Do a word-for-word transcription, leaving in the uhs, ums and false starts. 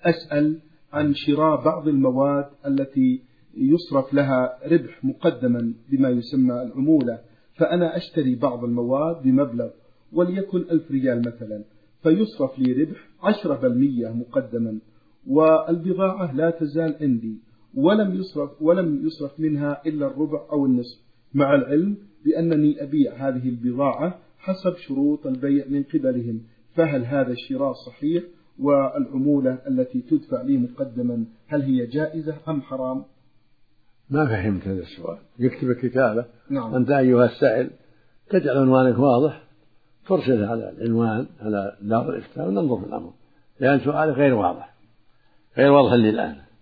أسأل عن شراء بعض المواد التي يصرف لها ربح مقدما بما يسمى العمولة، فأنا أشتري بعض المواد بمبلغ وليكن ألف ريال مثلا، فيصرف لي ربح عشرة بالمئة مقدما، والبضاعة لا تزال عندي ولم يصرف ولم يصرف منها إلا الربع أو النصف، مع العلم بأنني أبيع هذه البضاعة حسب شروط البيع من قبلهم، فهل هذا الشراء صحيح؟ والعمولة التي تدفع لي مقدما هل هي جائزة أم حرام؟ ما فهمت هذا السؤال. يكتب الكتابة. نعم. أنت أيها السائل تجعل عنوانك واضح، ترسل على العنوان على دار الإفتاء وننظر في الأمر، لأن سؤالك غير واضح غير واضح لي الآن.